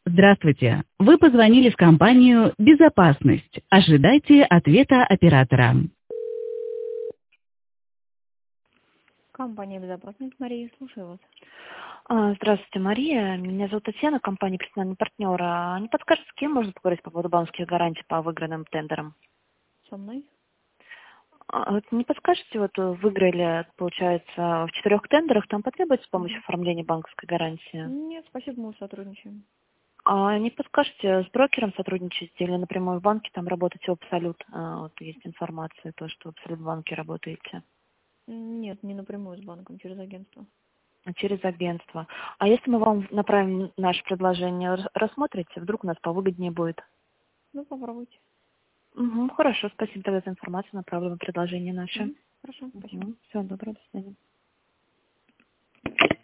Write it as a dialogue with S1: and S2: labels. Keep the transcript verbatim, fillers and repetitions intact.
S1: Здравствуйте. Вы позвонили в компанию «Безопасность». Ожидайте ответа оператора.
S2: Компания «Безопасность», Мария, слушаю вас.
S3: А, Здравствуйте, Мария. Меня зовут Татьяна, компания «Персональный партнер». А Не подскажете, с кем можно поговорить по поводу банковских гарантий по выигранным тендерам?
S2: Со мной?
S3: А, вот Не подскажете, вот выиграли, получается, в четырех тендерах, там потребуется помощь в
S2: Мгм.
S3: оформлении банковской гарантии?
S2: Нет, спасибо, мы сотрудничаем.
S3: А не подскажете, с брокером сотрудничаете или напрямую в банке там работаете в Абсолют? А, Вот есть информация, то, что в Абсолют банке работаете.
S2: Нет, не напрямую с банком, через агентство.
S3: Через агентство. А если мы вам направим наше предложение, р- рассмотрите, вдруг у нас повыгоднее будет?
S2: Ну, попробуйте.
S3: Угу, хорошо, спасибо тогда за информацию, направлю вам предложение наше.
S2: Мгм. Хорошо, спасибо.
S3: Угу. Всего доброго, до свидания.